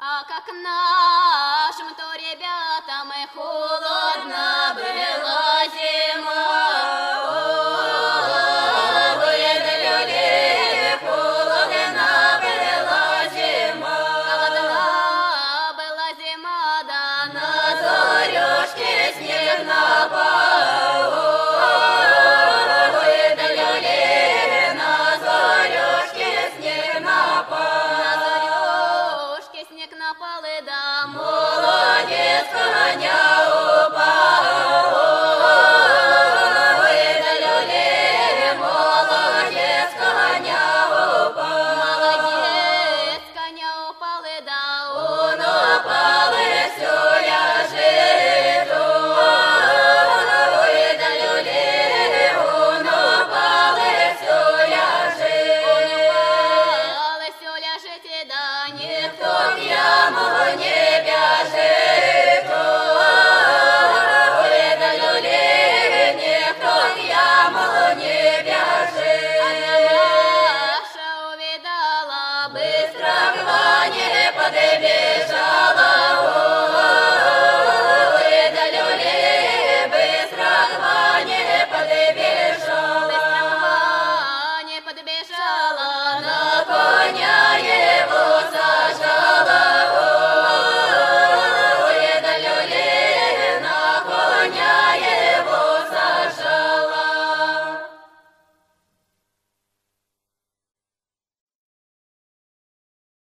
А как нашим то ребятам и холодно была зима. Выдали, холодно была зима. Холодна была зима, да на зорюшке снег напал. Выдали, на зорюшке снег напал. На зорюшке снег напал, и да молодец коня упал. Выдали, молодец коня упал. Молодец коня упал, и да он